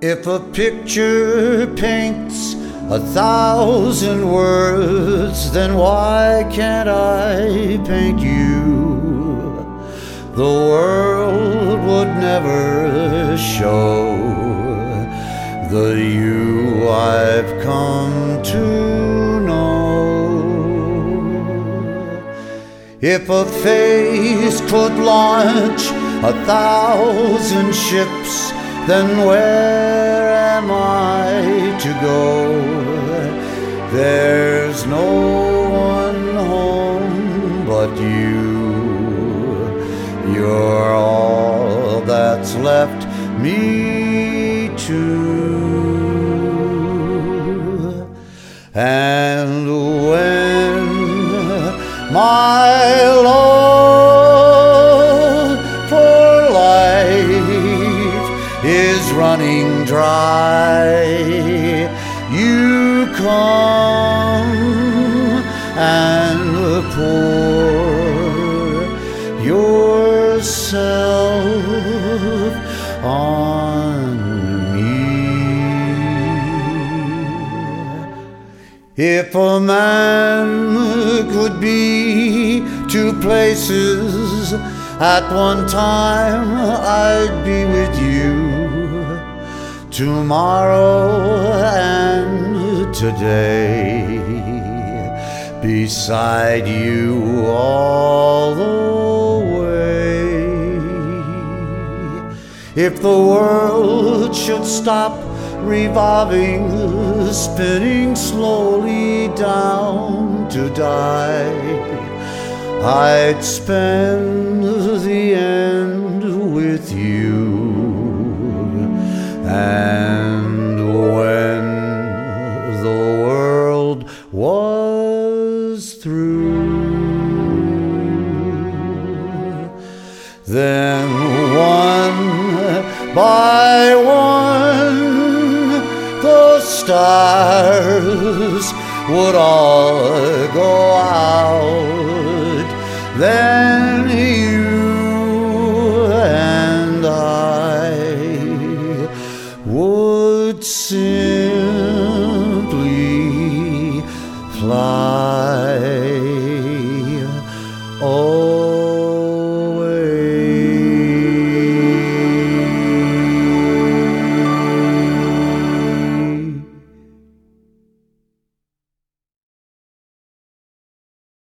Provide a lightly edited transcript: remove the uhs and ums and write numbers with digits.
If a picture paints 1,000 words, then why can't I paint you? The world would never show the you I've come to know. If a face could launch 1,000 ships, then where am I to go? There's no one home but you. You're all that's left me to. And when my love for life is running dry, you come and pour yourself on me. If a man could be 2 places at one time, I'd be with you tomorrow and today, beside you all the way. If the world should stop revolving, spinning slowly down to die, I'd spend the end with you. And when the world was through, then one by one the stars would all go out. Then